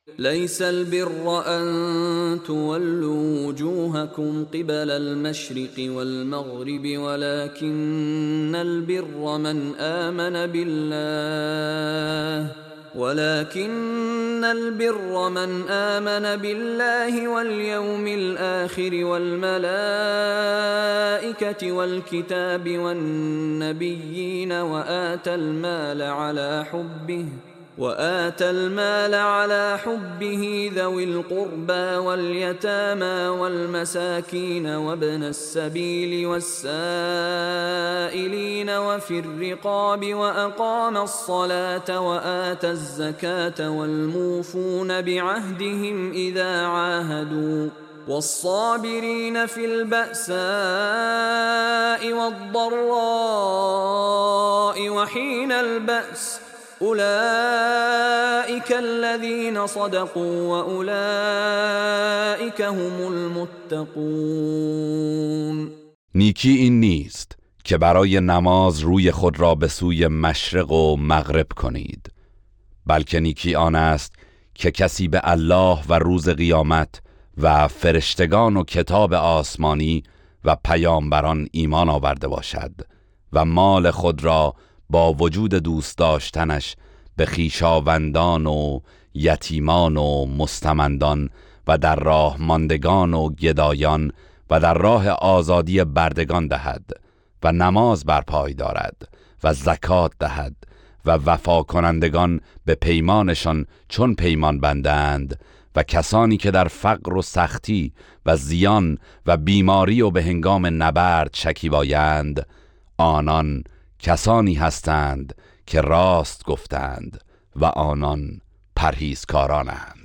ليس البر أن تولوا وجوهكم قبل المشرق والمغرب ولكن البر من آمن بالله واليوم الآخر والملائكة والكتاب والنبيين وآتى المال على حبه ذوي القربى واليتامى والمساكين وابن السبيل والسائلين وفي الرقاب وأقام الصلاة وآتى الزكاة والموفون بعهدهم إذا عاهدوا والصابرين في البأساء والضراء وحين البأس أولئك الذين صدقوا وأولئك هم المتقون. نیکی این نیست که برای نماز روی خود را به سوی مشرق و مغرب کنید، بلکه نیکی آن است که کسی به الله و روز قیامت و فرشتگان و کتاب آسمانی و پیامبران ایمان آورده باشد و مال خود را با وجود دوست داشتنش به خویشاوندان و یتیمان و مستمندان و در راه ماندگان و گدایان و در راه آزادی بردگان دهد و نماز برپای دارد و زکات دهد و وفا کنندگان به پیمانشان چون پیمان بندند و کسانی که در فقر و سختی و زیان و بیماری و به هنگام نبرد شکیبایند، آنان کسانی هستند که راست گفتند و آنان پرهیزکارانند.